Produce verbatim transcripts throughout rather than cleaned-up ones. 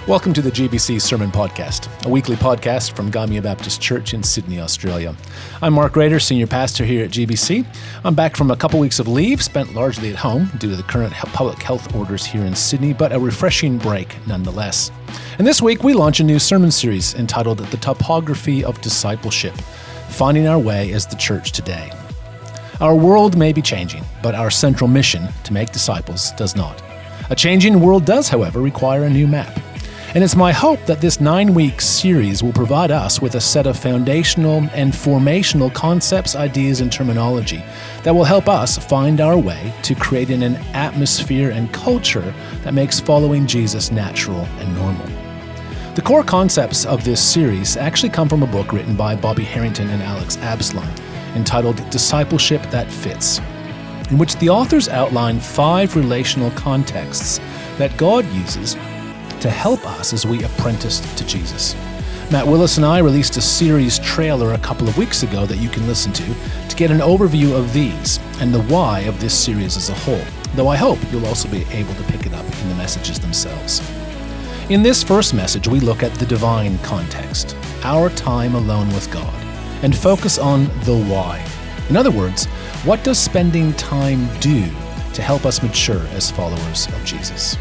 Welcome to the G B C Sermon Podcast, a weekly podcast from Gymea Baptist Church in Sydney, Australia. I'm Mark Rader, Senior Pastor here at G B C. I'm back from a couple weeks of leave, spent largely at home due to the current public health orders here in Sydney, but a refreshing break nonetheless. And this week, we launch a new sermon series entitled The Topography of Discipleship, Finding Our Way as the Church Today. Our world may be changing, but our central mission to make disciples does not. A changing world does, however, require a new map. And it's my hope that this nine-week series will provide us with a set of foundational and formational concepts, ideas, and terminology that will help us find our way to creating an atmosphere and culture that makes following Jesus natural and normal. The core concepts of this series actually come from a book written by Bobby Harrington and Alex Absalom entitled Discipleship That Fits, in which the authors outline five relational contexts that God uses to help us as we apprentice to Jesus. Matt Willis and I released a series trailer a couple of weeks ago that you can listen to to get an overview of these and the why of this series as a whole, though I hope you'll also be able to pick it up in the messages themselves. In this first message, we look at the divine context, our time alone with God, and focus on the why. In other words, what does spending time do to help us mature as followers of Jesus?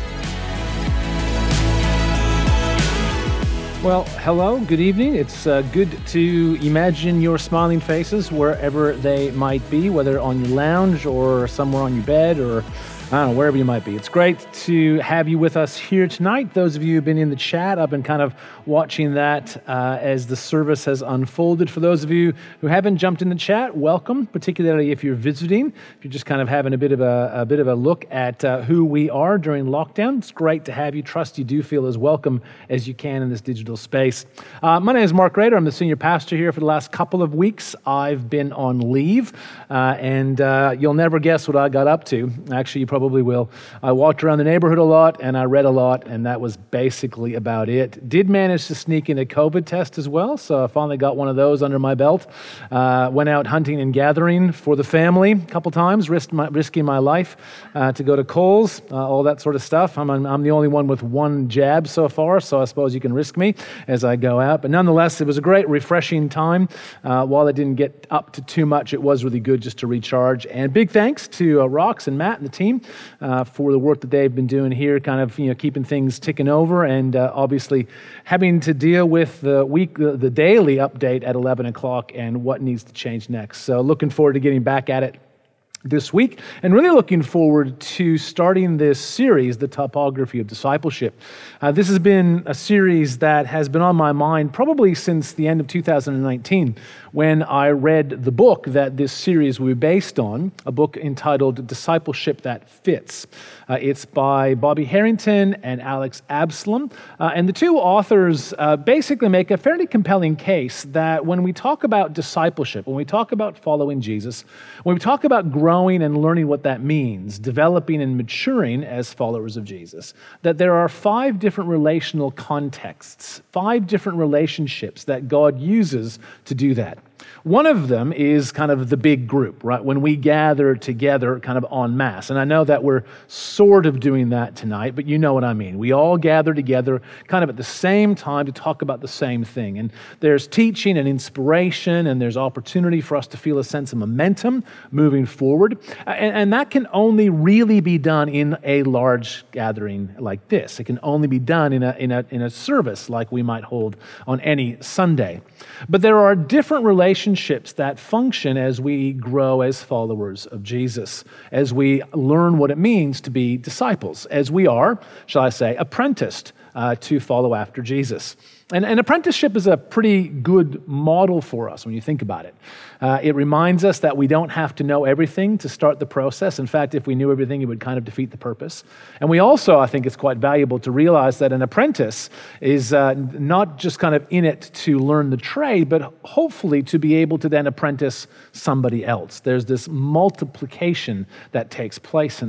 Well, hello, good evening. It's uh, good to imagine your smiling faces wherever they might be, whether on your lounge or somewhere on your bed or I don't know, wherever you might be. It's great to have you with us here tonight. Those of you who've been in the chat, I've been kind of watching that uh, as the service has unfolded. For those of you who haven't jumped in the chat, welcome, particularly if you're visiting, if you're just kind of having a bit of a, a bit of a look at uh, who we are during lockdown. It's great to have you. Trust you do feel as welcome as you can in this digital space. Uh, my name is Mark Rader. I'm the senior pastor here for the last couple of weeks. I've been on leave, uh, and uh, you'll never guess what I got up to. Actually, you probably will. I walked around the neighborhood a lot and I read a lot, and that was basically about it. Did manage to sneak in a COVID test as well, so I finally got one of those under my belt. Uh, went out hunting and gathering for the family a couple times, risked my, risking my life uh, to go to Kohl's, uh, all that sort of stuff. I'm, I'm the only one with one jab so far, so I suppose you can risk me as I go out. But nonetheless, it was a great, refreshing time. Uh, while it didn't get up to too much, it was really good just to recharge. And big thanks to uh, Rox and Matt and the team Uh, for the work that they've been doing here, kind of, you know, keeping things ticking over, and uh, obviously having to deal with the week, the, the daily update at eleven o'clock and what needs to change next. So looking forward to getting back at it this week, and really looking forward to starting this series, The Topography of Discipleship. Uh, this has been a series that has been on my mind probably since the end of two thousand nineteen, when I read the book that this series will be based on, a book entitled Discipleship That Fits. Uh, it's by Bobby Harrington and Alex Absalom, uh, and the two authors uh, basically make a fairly compelling case that when we talk about discipleship, when we talk about following Jesus, when we talk about growing Growing and learning what that means, developing and maturing as followers of Jesus, that there are five different relational contexts, five different relationships that God uses to do that. One of them is kind of the big group, right? When we gather together kind of en masse. And I know that we're sort of doing that tonight, but you know what I mean. We all gather together kind of at the same time to talk about the same thing. And there's teaching and inspiration, and there's opportunity for us to feel a sense of momentum moving forward. And, and that can only really be done in a large gathering like this. It can only be done in a, in a, in a service like we might hold on any Sunday. But there are different relationships that function as we grow as followers of Jesus, as we learn what it means to be disciples, as we are, shall I say, apprenticed uh, to follow after Jesus. And an apprenticeship is a pretty good model for us when you think about it. Uh, it reminds us that we don't have to know everything to start the process. In fact, if we knew everything, it would kind of defeat the purpose. And we also, I think it's quite valuable to realize that an apprentice is uh, not just kind of in it to learn the trade, but hopefully to be able to then apprentice somebody else. There's this multiplication that takes place in that.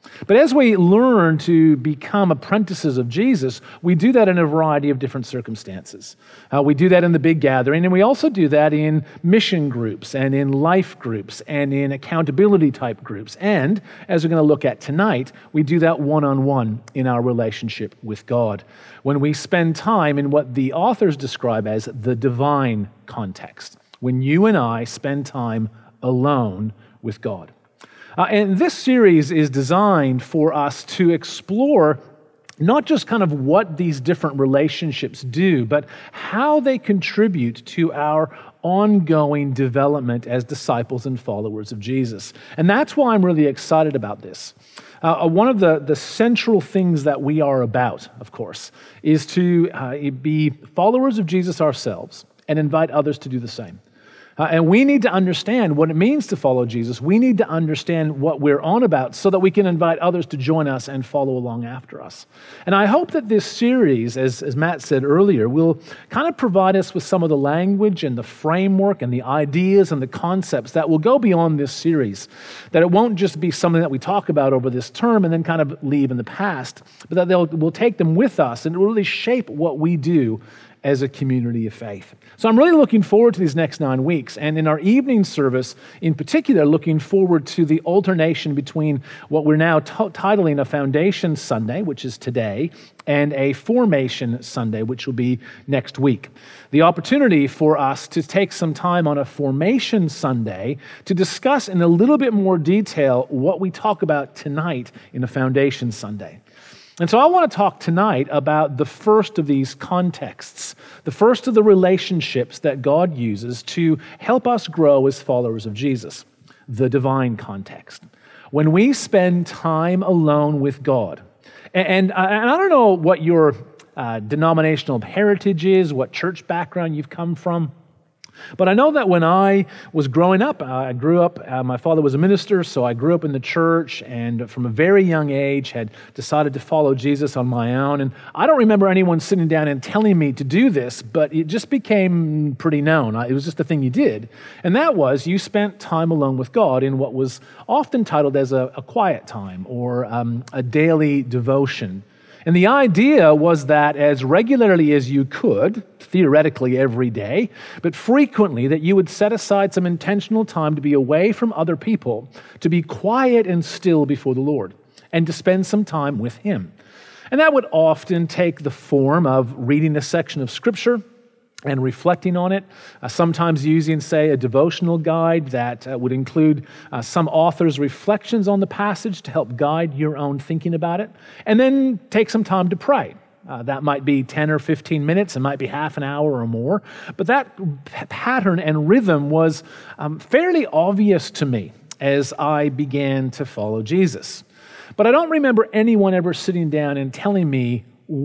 But as we learn to become apprentices of Jesus, we do that in a variety of different circumstances. Uh, we do that in the big gathering, and we also do that in mission groups and in life groups and in accountability type groups. And as we're going to look at tonight, we do that one-on-one in our relationship with God, when we spend time in what the authors describe as the divine context, when you and I spend time alone with God. Uh, and this series is designed for us to explore not just kind of what these different relationships do, but how they contribute to our ongoing development as disciples and followers of Jesus. And that's why I'm really excited about this. Uh, one of the, the central things that we are about, of course, is to uh, be followers of Jesus ourselves and invite others to do the same. Uh, and we need to understand what it means to follow Jesus. We need to understand what we're on about so that we can invite others to join us and follow along after us. And I hope that this series, as, as Matt said earlier, will kind of provide us with some of the language and the framework and the ideas and the concepts that will go beyond this series. That it won't just be something that we talk about over this term and then kind of leave in the past, but that they'll, we'll take them with us and really shape what we do as a community of faith. So I'm really looking forward to these next nine weeks. And in our evening service, in particular, looking forward to the alternation between what we're now t- titling a Foundation Sunday, which is today, and a Formation Sunday, which will be next week. The opportunity for us to take some time on a Formation Sunday to discuss in a little bit more detail what we talk about tonight in a Foundation Sunday. And so I want to talk tonight about the first of these contexts, the first of the relationships that God uses to help us grow as followers of Jesus, the divine context. When we spend time alone with God, and, and I don't know what your uh, denominational heritage is, what church background you've come from, but I know that when I was growing up, I grew up, uh, my father was a minister, so I grew up in the church, and from a very young age had decided to follow Jesus on my own. And I don't remember anyone sitting down and telling me to do this, but it just became pretty known. It was just a thing you did. And that was you spent time alone with God in what was often titled as a, a quiet time or um, a daily devotion. And the idea was that as regularly as you could, theoretically every day, but frequently that you would set aside some intentional time to be away from other people, to be quiet and still before the Lord, and to spend some time with Him. And that would often take the form of reading a section of Scripture and reflecting on it, uh, sometimes using, say, a devotional guide that uh, would include uh, some author's reflections on the passage to help guide your own thinking about it, and then take some time to pray. Uh, that might be ten or fifteen minutes, it might be half an hour or more, but that p- pattern and rhythm was um, fairly obvious to me as I began to follow Jesus. But I don't remember anyone ever sitting down and telling me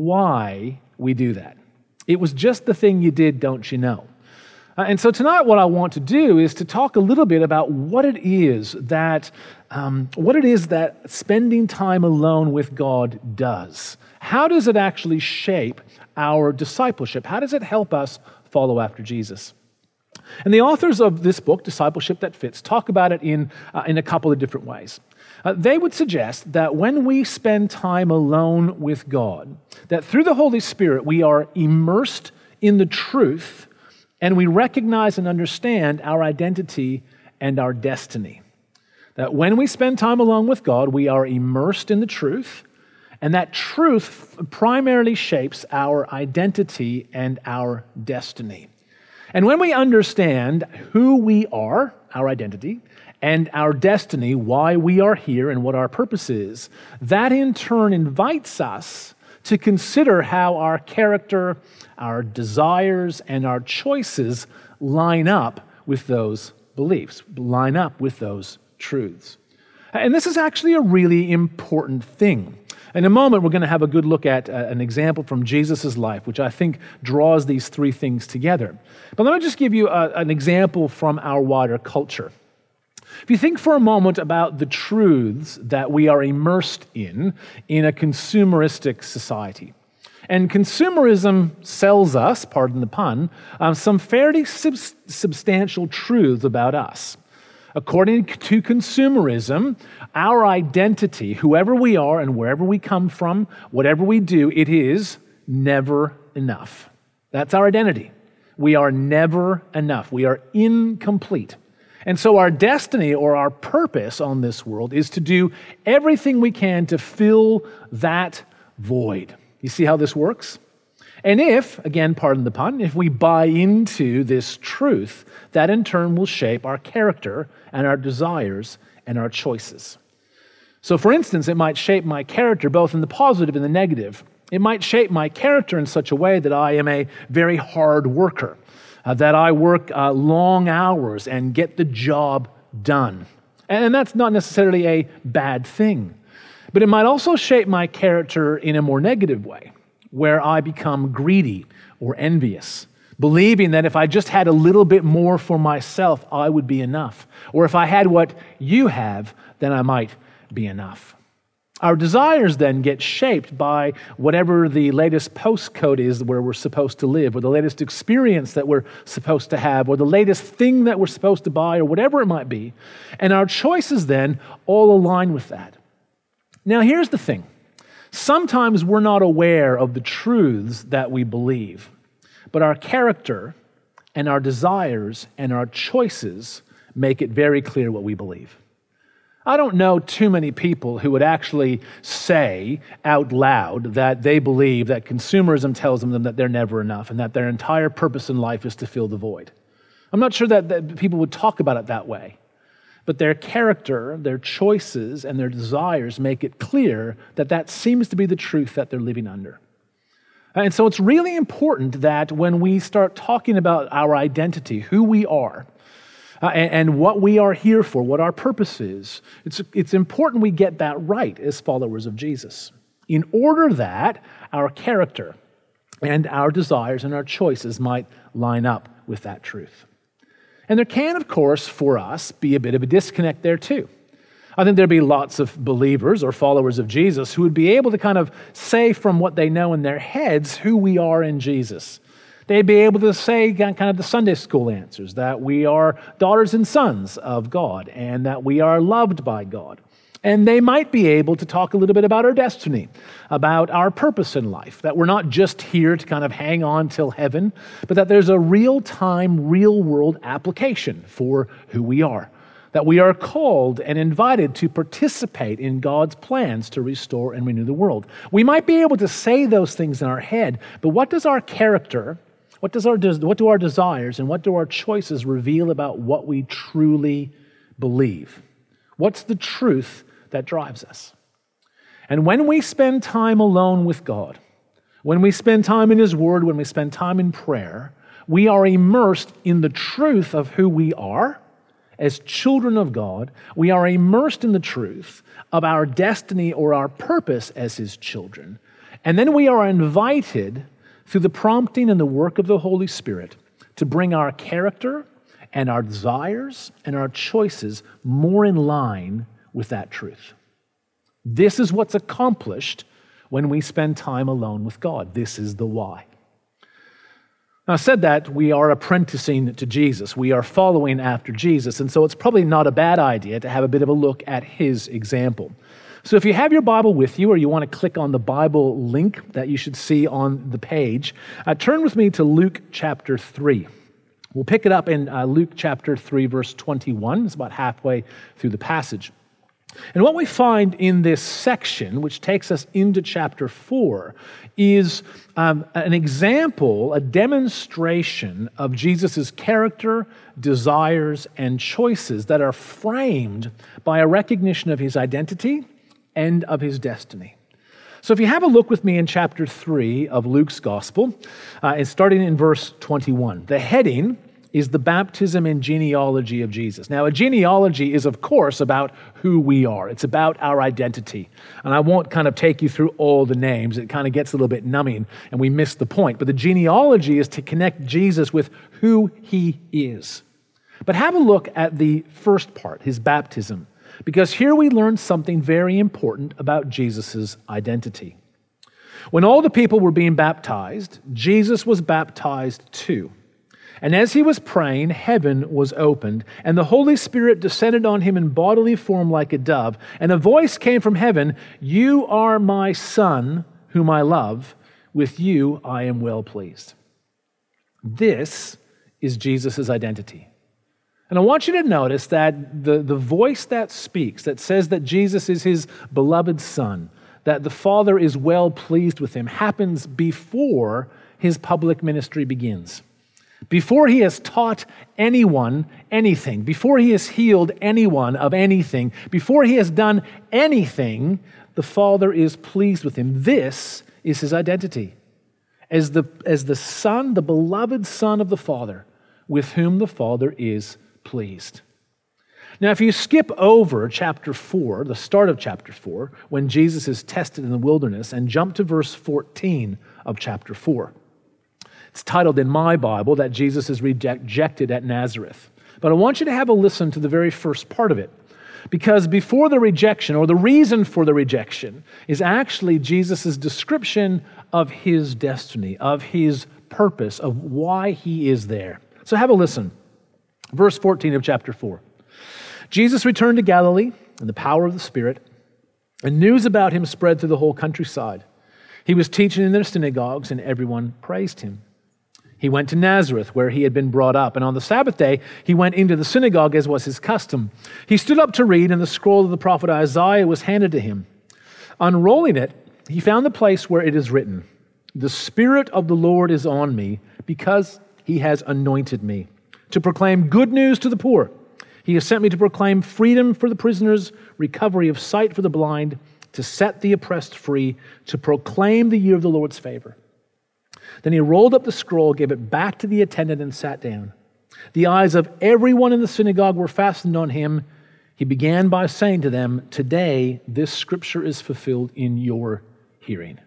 why we do that. It was just the thing you did, don't you know? Uh, and so tonight what I want to do is to talk a little bit about what it is that um, what it is that spending time alone with God does. How does it actually shape our discipleship? How does it help us follow after Jesus? And the authors of this book, Discipleship That Fits, talk about it in, uh, in a couple of different ways. Uh, they would suggest that when we spend time alone with God, that through the Holy Spirit we are immersed in the truth and we recognize and understand our identity and our destiny. That when we spend time alone with God, we are immersed in the truth, and that truth primarily shapes our identity and our destiny. And when we understand who we are, our identity, and our destiny, why we are here and what our purpose is, that in turn invites us to consider how our character, our desires, and our choices line up with those beliefs, line up with those truths. And this is actually a really important thing. In a moment, we're going to have a good look at uh, an example from Jesus' life, which I think draws these three things together. But let me just give you a, an example from our wider culture. If you think for a moment about the truths that we are immersed in, in a consumeristic society, and consumerism sells us, pardon the pun, um, some fairly sub- substantial truths about us. According to consumerism, our identity, whoever we are and wherever we come from, whatever we do, it is never enough. That's our identity. We are never enough. We are incomplete. And so our destiny or our purpose on this world is to do everything we can to fill that void. You see how this works? And if, again, pardon the pun, if we buy into this truth, that in turn will shape our character and our desires and our choices. So for instance, it might shape my character both in the positive and the negative. It might shape my character in such a way that I am a very hard worker, uh, that I work uh, long hours and get the job done. And that's not necessarily a bad thing. But it might also shape my character in a more negative way, where I become greedy or envious, believing that if I just had a little bit more for myself, I would be enough. Or if I had what you have, then I might be enough. Our desires then get shaped by whatever the latest postcode is where we're supposed to live, or the latest experience that we're supposed to have, or the latest thing that we're supposed to buy, or whatever it might be. And our choices then all align with that. Now, here's the thing. Sometimes we're not aware of the truths that we believe, but our character and our desires and our choices make it very clear what we believe. I don't know too many people who would actually say out loud that they believe that consumerism tells them that they're never enough and that their entire purpose in life is to fill the void. I'm not sure that, that people would talk about it that way. But their character, their choices, and their desires make it clear that that seems to be the truth that they're living under. And so it's really important that when we start talking about our identity, who we are, uh, and, and what we are here for, what our purpose is, it's, it's important we get that right as followers of Jesus, in order that our character and our desires and our choices might line up with that truth. And there can, of course, for us, be a bit of a disconnect there too. I think there'd be lots of believers or followers of Jesus who would be able to kind of say from what they know in their heads who we are in Jesus. They'd be able to say kind of the Sunday school answers, that we are daughters and sons of God and that we are loved by God. And they might be able to talk a little bit about our destiny, about our purpose in life, that we're not just here to kind of hang on till heaven, but that there's a real-time, real-world application for who we are, that we are called and invited to participate in God's plans to restore and renew the world. We might be able to say those things in our head, but what does our character, what does our what do our desires, and what do our choices reveal about what we truly believe? What's the truth that drives us? And when we spend time alone with God, when we spend time in His Word, when we spend time in prayer, we are immersed in the truth of who we are as children of God. We are immersed in the truth of our destiny or our purpose as His children. And then we are invited through the prompting and the work of the Holy Spirit to bring our character and our desires and our choices more in line with that truth. This is what's accomplished when we spend time alone with God. This is the why. Now, I said that we are apprenticing to Jesus. We are following after Jesus, and so it's probably not a bad idea to have a bit of a look at His example. So if you have your Bible with you, or you want to click on the Bible link that you should see on the page, uh, turn with me to Luke chapter three. We'll pick it up in uh, Luke chapter three, verse twenty-one. It's about halfway through the passage. And what we find in this section, which takes us into chapter four, is um, an example, a demonstration of Jesus' character, desires, and choices that are framed by a recognition of His identity and of His destiny. So if you have a look with me in chapter three of Luke's Gospel, uh, it's starting in verse twenty-one. The heading is the baptism and genealogy of Jesus. Now, a genealogy is, of course, about who we are. It's about our identity. And I won't kind of take you through all the names. It kind of gets a little bit numbing, and we miss the point. But the genealogy is to connect Jesus with who He is. But have a look at the first part, His baptism, because here we learn something very important about Jesus' identity. When all the people were being baptized, Jesus was baptized too. And as he was praying, heaven was opened, and the Holy Spirit descended on him in bodily form like a dove. And a voice came from heaven, "You are my Son, whom I love. With you I am well pleased." This is Jesus' identity. And I want you to notice that the, the voice that speaks, that says that Jesus is his beloved Son, that the Father is well pleased with him, happens before his public ministry begins. Before he has taught anyone anything, before he has healed anyone of anything, before he has done anything, the Father is pleased with him. This is his identity. As the, as the Son, the beloved Son of the Father, with whom the Father is pleased. Now, if you skip over chapter four, the start of chapter four, when Jesus is tested in the wilderness, and jump to verse fourteen of chapter four. It's titled in my Bible that Jesus is rejected at Nazareth. But I want you to have a listen to the very first part of it. Because before the rejection, or the reason for the rejection, is actually Jesus' description of his destiny, of his purpose, of why he is there. So have a listen. Verse fourteen of chapter four. Jesus returned to Galilee in the power of the Spirit, and news about him spread through the whole countryside. He was teaching in their synagogues, and everyone praised him. He went to Nazareth, where he had been brought up, and on the Sabbath day he went into the synagogue as was his custom. He stood up to read, and the scroll of the prophet Isaiah was handed to him. Unrolling it, he found the place where it is written, "The Spirit of the Lord is on me, because he has anointed me to proclaim good news to the poor. He has sent me to proclaim freedom for the prisoners, recovery of sight for the blind, to set the oppressed free, to proclaim the year of the Lord's favor." Then he rolled up the scroll, gave it back to the attendant, and sat down. The eyes of everyone in the synagogue were fastened on him. He began by saying to them, "Today this scripture is fulfilled in your hearing."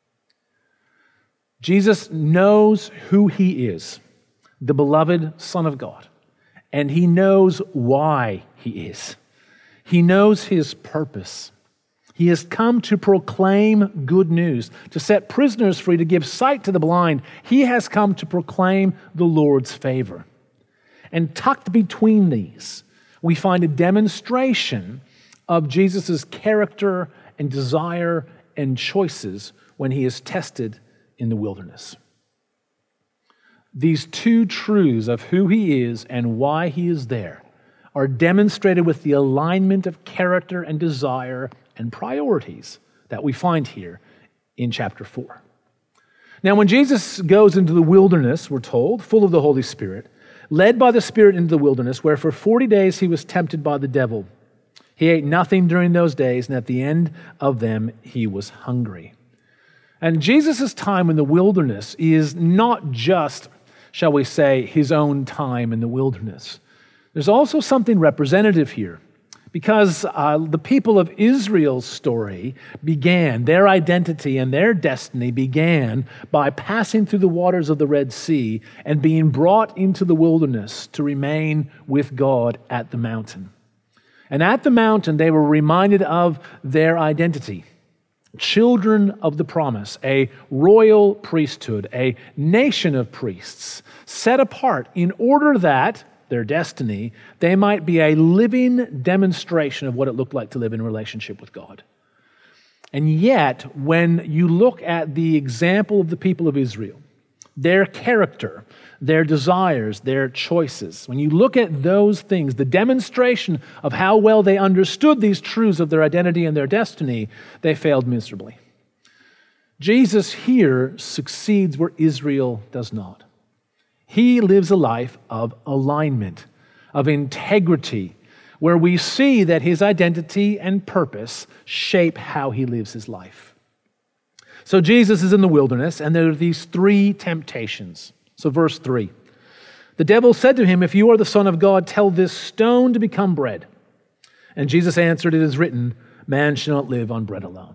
Jesus knows who he is, the beloved Son of God, and he knows why he is. He knows his purpose. He has come to proclaim good news, to set prisoners free, to give sight to the blind. He has come to proclaim the Lord's favor. And tucked between these, we find a demonstration of Jesus' character and desire and choices when he is tested in the wilderness. These two truths of who he is and why he is there are demonstrated with the alignment of character and desire and priorities that we find here in chapter four. Now, when Jesus goes into the wilderness, we're told, full of the Holy Spirit, led by the Spirit into the wilderness, where for forty days he was tempted by the devil. He ate nothing during those days, and at the end of them, he was hungry. And Jesus' time in the wilderness is not just, shall we say, his own time in the wilderness. There's also something representative here. Because uh, the people of Israel's story began, their identity and their destiny began by passing through the waters of the Red Sea and being brought into the wilderness to remain with God at the mountain. And at the mountain, they were reminded of their identity. Children of the promise, a royal priesthood, a nation of priests, set apart in order that their destiny, they might be a living demonstration of what it looked like to live in a relationship with God. And yet, when you look at the example of the people of Israel, their character, their desires, their choices, when you look at those things, the demonstration of how well they understood these truths of their identity and their destiny, they failed miserably. Jesus here succeeds where Israel does not. He lives a life of alignment, of integrity, where we see that his identity and purpose shape how he lives his life. So Jesus is in the wilderness, and there are these three temptations. So verse three, the devil said to him, "If you are the Son of God, tell this stone to become bread." And Jesus answered, "It is written, man shall not live on bread alone."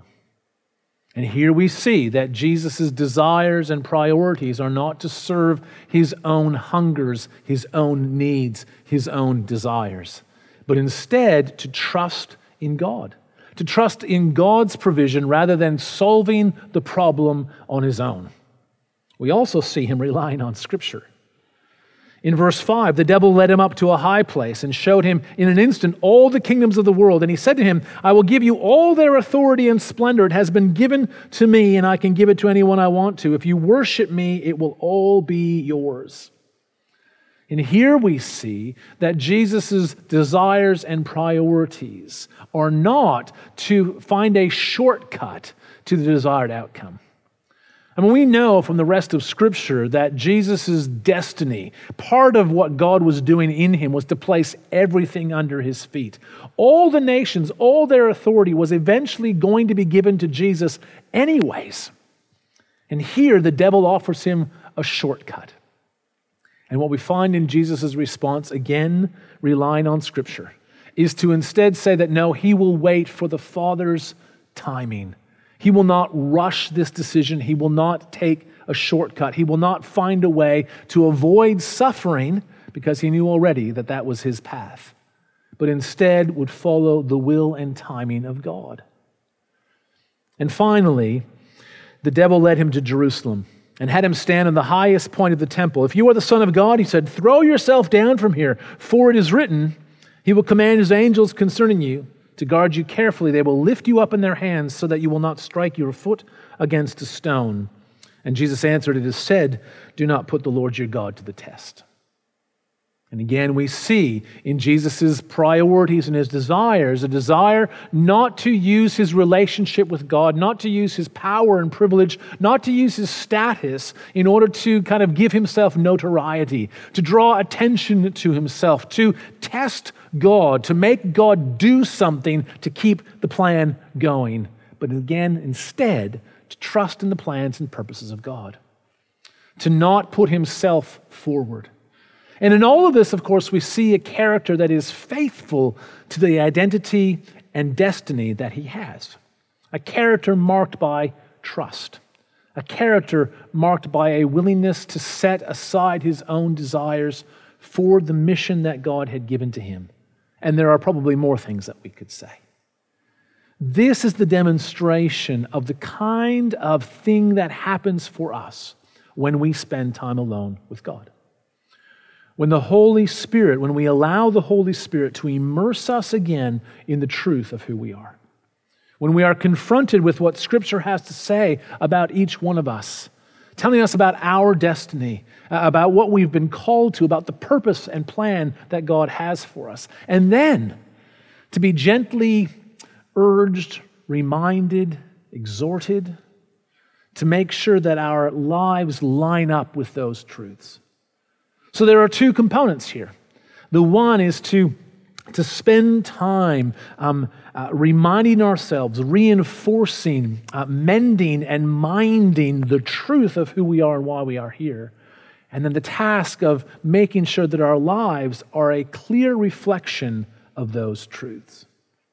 And here we see that Jesus' desires and priorities are not to serve his own hungers, his own needs, his own desires, but instead to trust in God, to trust in God's provision rather than solving the problem on his own. We also see him relying on Scripture. In verse five, the devil led him up to a high place and showed him in an instant all the kingdoms of the world. And he said to him, I will give you all their authority and splendor. It has been given to me, and I can give it to anyone I want to. If you worship me, it will all be yours. And here we see that Jesus' desires and priorities are not to find a shortcut to the desired outcome. I mean, we know from the rest of Scripture that Jesus' destiny, part of what God was doing in him, was to place everything under his feet. All the nations, all their authority was eventually going to be given to Jesus anyways. And here the devil offers him a shortcut. And what we find in Jesus' response, again, relying on Scripture, is to instead say that no, he will wait for the Father's timing. He will not rush this decision. He will not take a shortcut. He will not find a way to avoid suffering because he knew already that that was his path, but instead would follow the will and timing of God. And finally, the devil led him to Jerusalem and had him stand on the highest point of the temple. If you are the Son of God, he said, throw yourself down from here, for it is written, he will command his angels concerning you to guard you carefully. They will lift you up in their hands so that you will not strike your foot against a stone. And Jesus answered, it is said, do not put the Lord your God to the test. And again, we see in Jesus' priorities and his desires, a desire not to use his relationship with God, not to use his power and privilege, not to use his status in order to kind of give himself notoriety, to draw attention to himself, to test God, to make God do something to keep the plan going. But again, instead, to trust in the plans and purposes of God, to not put himself forward. And in all of this, of course, we see a character that is faithful to the identity and destiny that he has. A character marked by trust. A character marked by a willingness to set aside his own desires for the mission that God had given to him. And there are probably more things that we could say. This is the demonstration of the kind of thing that happens for us when we spend time alone with God. When the Holy Spirit, when we allow the Holy Spirit to immerse us again in the truth of who we are. When we are confronted with what Scripture has to say about each one of us, telling us about our destiny, about what we've been called to, about the purpose and plan that God has for us. And then to be gently urged, reminded, exhorted, to make sure that our lives line up with those truths. So there are two components here. The one is to, to spend time um, uh, reminding ourselves, reinforcing, uh, mending, and minding the truth of who we are and why we are here. And then the task of making sure that our lives are a clear reflection of those truths.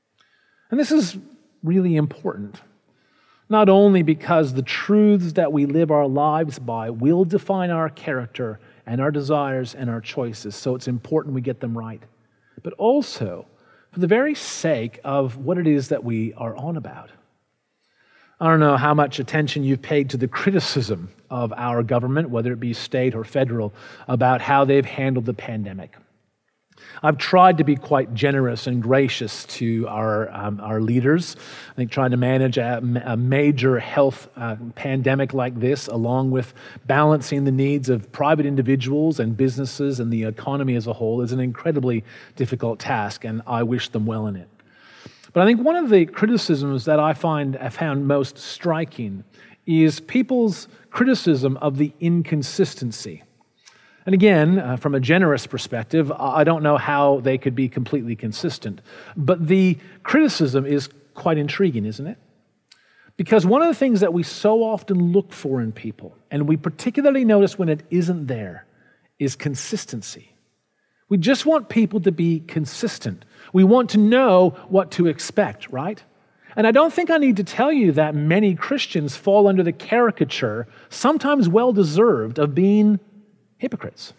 And this is really important, not only because the truths that we live our lives by will define our character and our desires and our choices, so it's important we get them right, but also for the very sake of what it is that we are on about. I don't know how much attention you've paid to the criticism of our government, whether it be state or federal, about how they've handled the pandemic. I've tried to be quite generous and gracious to our um, our leaders. I think trying to manage a, a major health uh, pandemic like this, along with balancing the needs of private individuals and businesses and the economy as a whole, is an incredibly difficult task, and I wish them well in it. But I think one of the criticisms that I find I found most striking is people's criticism of the inconsistency. And again, uh, from a generous perspective, I don't know how they could be completely consistent. But the criticism is quite intriguing, isn't it? Because one of the things that we so often look for in people, and we particularly notice when it isn't there, is consistency. We just want people to be consistent. We want to know what to expect, right? And I don't think I need to tell you that many Christians fall under the caricature, sometimes well-deserved, of being hypocrites.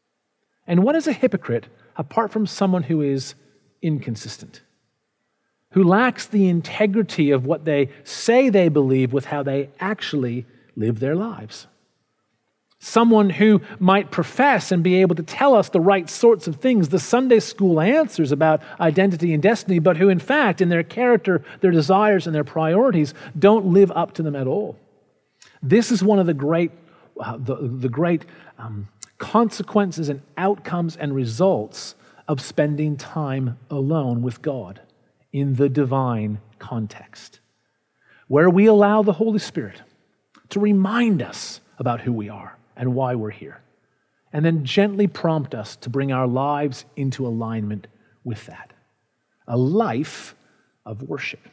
And what is a hypocrite apart from someone who is inconsistent, who lacks the integrity of what they say they believe with how they actually live their lives? Someone who might profess and be able to tell us the right sorts of things, the Sunday school answers about identity and destiny, but who in fact, in their character, their desires, and their priorities, don't live up to them at all. This is one of the great, uh, the, the great um, consequences and outcomes and results of spending time alone with God in the divine context, where we allow the Holy Spirit to remind us about who we are and why we're here, and then gently prompt us to bring our lives into alignment with that. A life of worship.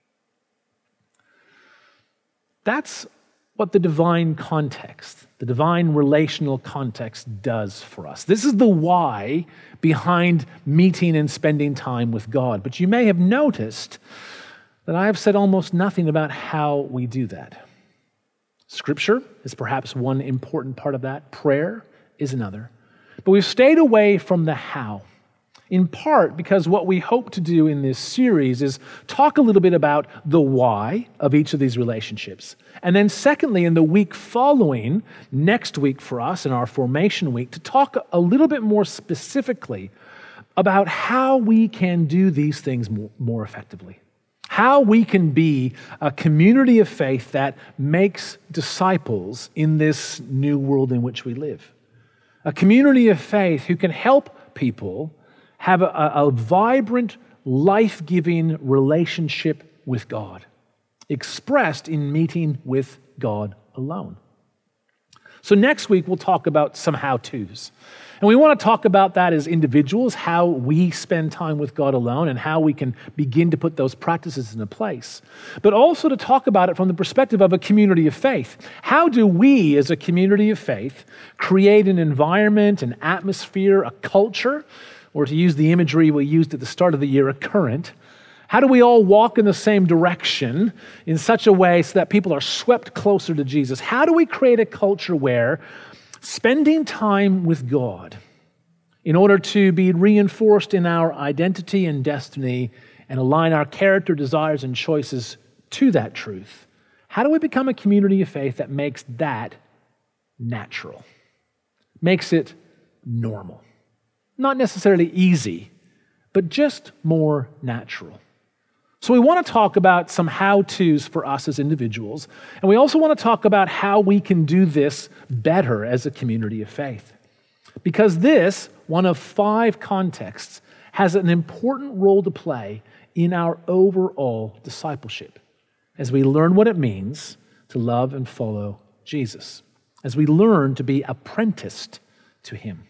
That's what the divine context, the divine relational context does for us. This is the why behind meeting and spending time with God. But you may have noticed that I have said almost nothing about how we do that. Scripture is perhaps one important part of that. Prayer is another. But we've stayed away from the how, in part because what we hope to do in this series is talk a little bit about the why of each of these relationships. And then secondly, in the week following, next week for us, in our formation week, to talk a little bit more specifically about how we can do these things more, more effectively. How we can be a community of faith that makes disciples in this new world in which we live. A community of faith who can help people have a, a vibrant, life-giving relationship with God, expressed in meeting with God alone. So next week, we'll talk about some how-tos. And we want to talk about that as individuals, how we spend time with God alone and how we can begin to put those practices into place. But also to talk about it from the perspective of a community of faith. How do we, as a community of faith, create an environment, an atmosphere, a culture, or to use the imagery we used at the start of the year, a current? How do we all walk in the same direction in such a way so that people are swept closer to Jesus? How do we create a culture where spending time with God in order to be reinforced in our identity and destiny and align our character, desires, and choices to that truth, how do we become a community of faith that makes that natural, makes it normal? Not necessarily easy, but just more natural. So we want to talk about some how-tos for us as individuals, and we also want to talk about how we can do this better as a community of faith. Because this, one of five contexts, has an important role to play in our overall discipleship as we learn what it means to love and follow Jesus, as we learn to be apprenticed to Him.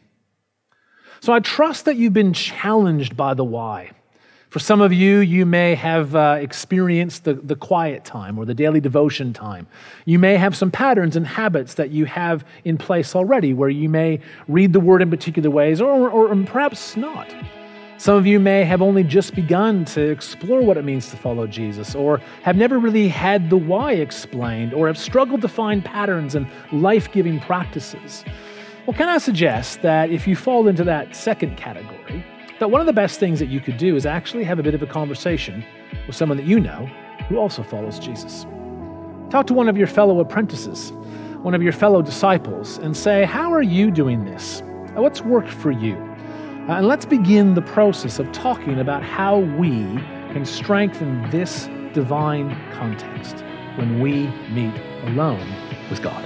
So I trust that you've been challenged by the why. For some of you, you may have uh, experienced the, the quiet time or the daily devotion time. You may have some patterns and habits that you have in place already where you may read the Word in particular ways or, or, or perhaps not. Some of you may have only just begun to explore what it means to follow Jesus or have never really had the why explained or have struggled to find patterns and life-giving practices. Well, can I suggest that if you fall into that second category, that one of the best things that you could do is actually have a bit of a conversation with someone that you know who also follows Jesus. Talk to one of your fellow apprentices, one of your fellow disciples, and say, how are you doing this? What's worked for you? Uh, and let's begin the process of talking about how we can strengthen this divine context when we meet alone with God.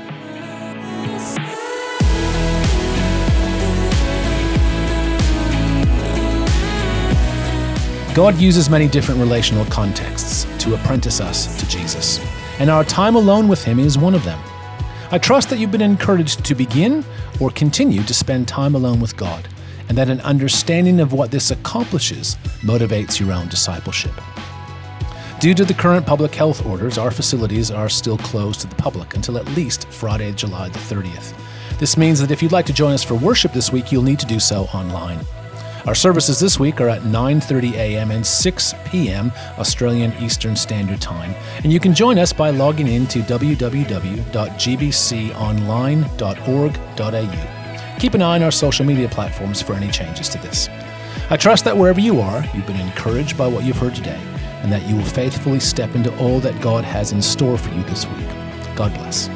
God uses many different relational contexts to apprentice us to Jesus, and our time alone with Him is one of them. I trust that you've been encouraged to begin or continue to spend time alone with God, and that an understanding of what this accomplishes motivates your own discipleship. Due to the current public health orders, our facilities are still closed to the public until at least Friday, July the thirtieth. This means that if you'd like to join us for worship this week, you'll need to do so online. Our services this week are at nine thirty a.m. and six p.m. Australian Eastern Standard Time, and you can join us by logging in to w w w dot g b c online dot org dot a u. Keep an eye on our social media platforms for any changes to this. I trust that wherever you are, you've been encouraged by what you've heard today, and that you will faithfully step into all that God has in store for you this week. God bless.